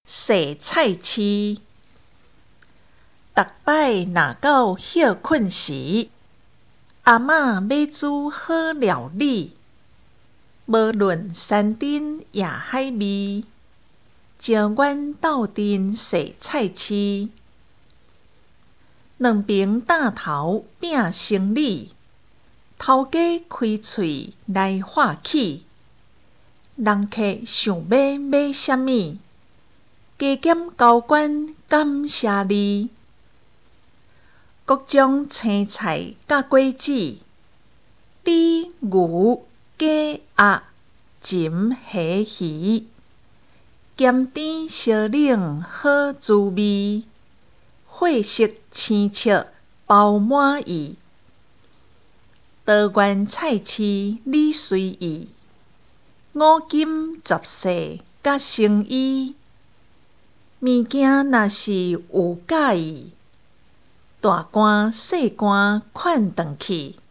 洗菜市，逐摆若到歇困时，阿嬷要煮好料理。无论山珍也海味，招阮斗阵洗菜市。两边担头拼生理，头家开喙来话起。人客想要买啥物，加减交管感谢你。各种青菜甲果子，猪、牛、鸡、鸭、禽、虾、鱼，咸甜烧冷好滋味，货色青切饱满意。多元菜市你随意，五金杂饰甲成衣，物件若是有介意，大罐细罐款转去。